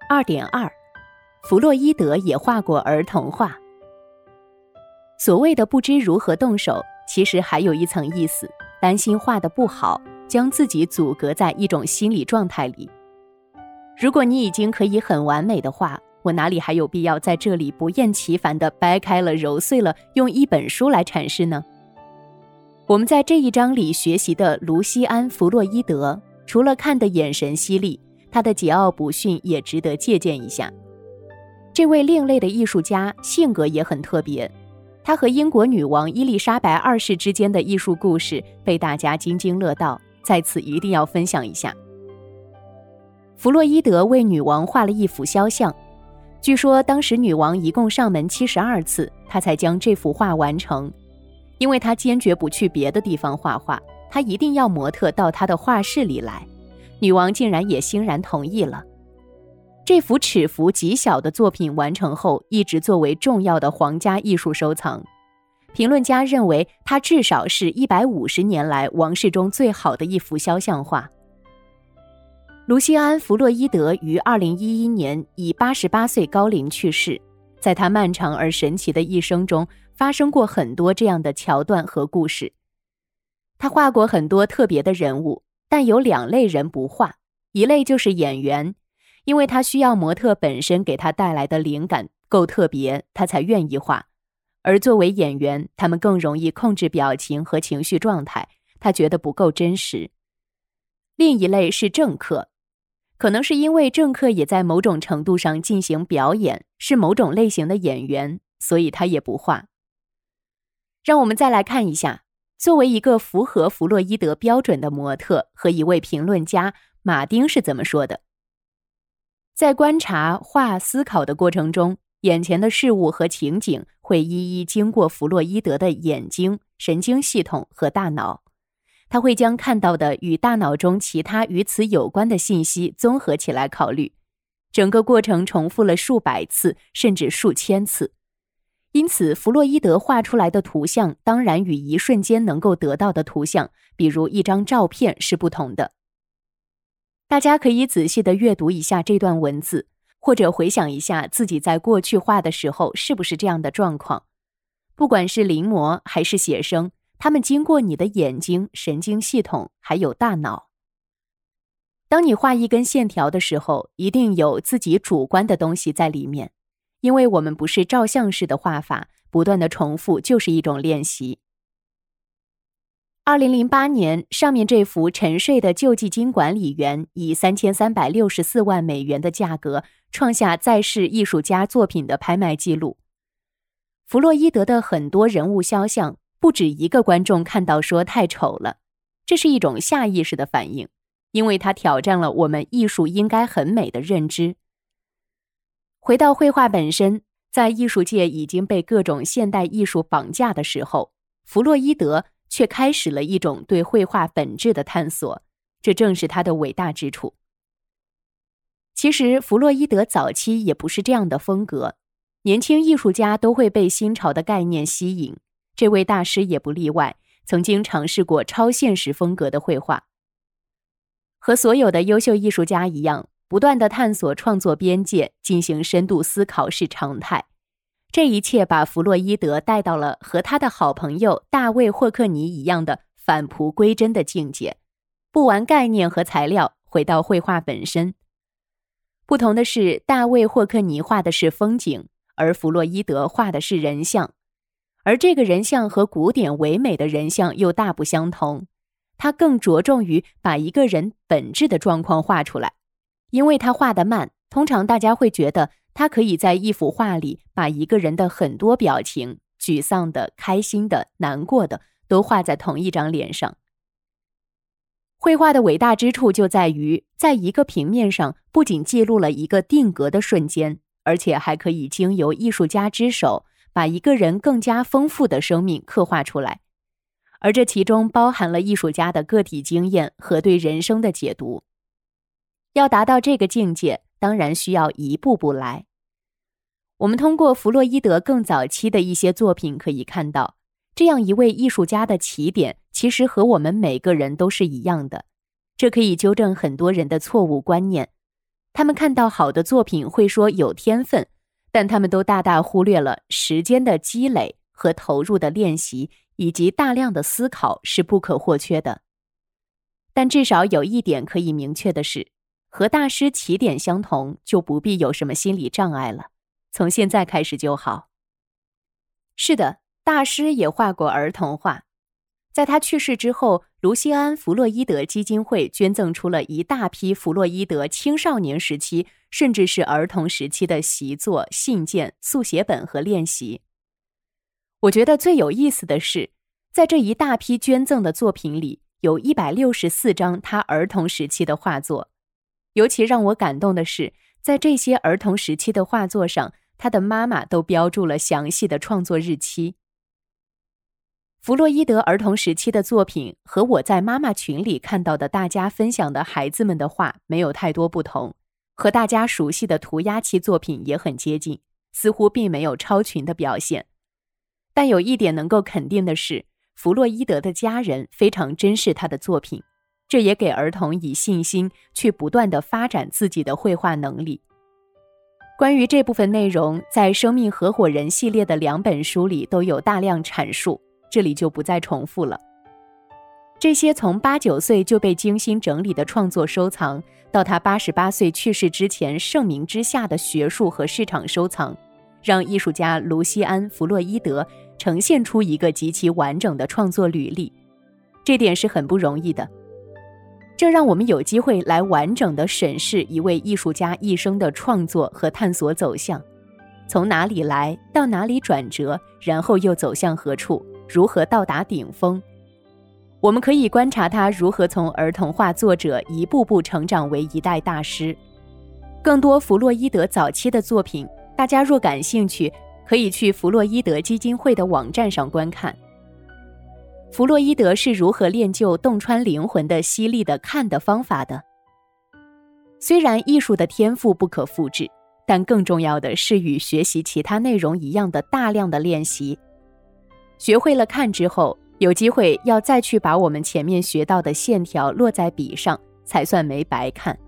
2.2 弗洛伊德也画过儿童画。所谓的不知如何动手，其实还有一层意思，担心画得不好，将自己阻隔在一种心理状态里。如果你已经可以很完美的画，我哪里还有必要在这里不厌其烦地掰开了揉碎了用一本书来阐释呢？我们在这一章里学习的卢西安·弗洛伊德，除了看得眼神犀利，他的桀骜不驯也值得借鉴一下。这位另类的艺术家性格也很特别，他和英国女王伊丽莎白2世之间的艺术故事被大家津津乐道，在此一定要分享一下。弗洛伊德为女王画了一幅肖像，据说当时女王一共上门72次，他才将这幅画完成。因为他坚决不去别的地方画画，他一定要模特到他的画室里来，女王竟然也欣然同意了。这幅尺幅极小的作品完成后，一直作为重要的皇家艺术收藏。评论家认为它至少是150年来王室中最好的一幅肖像画。卢西安·弗洛伊德于2011年以88岁高龄去世，在他漫长而神奇的一生中，发生过很多这样的桥段和故事。他画过很多特别的人物，但有2类人不画，一类就是演员，因为他需要模特本身给他带来的灵感够特别，他才愿意画。而作为演员，他们更容易控制表情和情绪状态，他觉得不够真实。另一类是政客，可能是因为政客也在某种程度上进行表演，是某种类型的演员，所以他也不画。让我们再来看一下，作为一个符合弗洛伊德标准的模特和一位评论家，马丁是怎么说的。在观察、画、思考的过程中，眼前的事物和情景会一一经过弗洛伊德的眼睛、神经系统和大脑。他会将看到的与大脑中其他与此有关的信息综合起来考虑，整个过程重复了数百次甚至数千次。因此，弗洛伊德画出来的图像当然与一瞬间能够得到的图像，比如一张照片是不同的。大家可以仔细地阅读一下这段文字，或者回想一下自己在过去画的时候是不是这样的状况。不管是临摹还是写生，它们经过你的眼睛、神经系统还有大脑。当你画一根线条的时候，一定有自己主观的东西在里面，因为我们不是照相式的画法，不断的重复就是一种练习。2008年，上面这幅沉睡的救济金管理员以3364万美元的价格创下在世艺术家作品的拍卖记录。弗洛伊德的很多人物肖像，不止一个观众看到说太丑了，这是一种下意识的反应，因为它挑战了我们艺术应该很美的认知。回到绘画本身，在艺术界已经被各种现代艺术绑架的时候，弗洛伊德却开始了一种对绘画本质的探索，这正是他的伟大之处。其实弗洛伊德早期也不是这样的风格，年轻艺术家都会被新潮的概念吸引，这位大师也不例外，曾经尝试过超现实风格的绘画。和所有的优秀艺术家一样，不断地探索创作边界，进行深度思考是常态。这一切把弗洛伊德带到了和他的好朋友大卫·霍克尼一样的返璞归真的境界，不玩概念和材料，回到绘画本身。不同的是，大卫·霍克尼画的是风景，而弗洛伊德画的是人像。而这个人像和古典唯美的人像又大不相同，他更着重于把一个人本质的状况画出来。因为他画得慢，通常大家会觉得他可以在一幅画里把一个人的很多表情，沮丧的、开心的、难过的，都画在同一张脸上。绘画的伟大之处就在于，在一个平面上不仅记录了一个定格的瞬间，而且还可以经由艺术家之手，把一个人更加丰富的生命刻画出来。而这其中包含了艺术家的个体经验和对人生的解读。要达到这个境界，当然需要一步步来。我们通过弗洛伊德更早期的一些作品可以看到，这样一位艺术家的起点其实和我们每个人都是一样的，这可以纠正很多人的错误观念。 他们看到好的作品会说有天分，但他们都大大忽略了时间的积累和投入的练习，以及大量的思考是不可或缺的。但至少有一点可以明确的是，和大师起点相同，就不必有什么心理障碍了，从现在开始就好。是的，大师也画过儿童画。在他去世之后，卢西安·弗洛伊德基金会捐赠出了一大批弗洛伊德青少年时期甚至是儿童时期的习作、信件、速写本和练习。我觉得最有意思的是，在这一大批捐赠的作品里，有164张他儿童时期的画作。尤其让我感动的是，在这些儿童时期的画作上，他的妈妈都标注了详细的创作日期。弗洛伊德儿童时期的作品和我在妈妈群里看到的大家分享的孩子们的画没有太多不同，和大家熟悉的涂鸦期作品也很接近，似乎并没有超群的表现。但有一点能够肯定的是，弗洛伊德的家人非常珍视他的作品，这也给儿童以信心去不断地发展自己的绘画能力。关于这部分内容，在《生命合伙人》系列的2本书里都有大量阐述，这里就不再重复了。这些从8、9岁就被精心整理的创作收藏，到他88岁去世之前盛名之下的学术和市场收藏，让艺术家卢西安·弗洛伊德呈现出一个极其完整的创作履历，这点是很不容易的。这让我们有机会来完整地审视一位艺术家一生的创作和探索走向，从哪里来，到哪里转折，然后又走向何处，如何到达顶峰。我们可以观察他如何从儿童画作者一步步成长为一代大师。更多弗洛伊德早期的作品，大家若感兴趣，可以去弗洛伊德基金会的网站上观看。弗洛伊德是如何练就洞穿灵魂的犀利的看的方法的？虽然艺术的天赋不可复制，但更重要的是与学习其他内容一样的大量的练习。学会了看之后，有机会要再去把我们前面学到的线条落在笔上，才算没白看。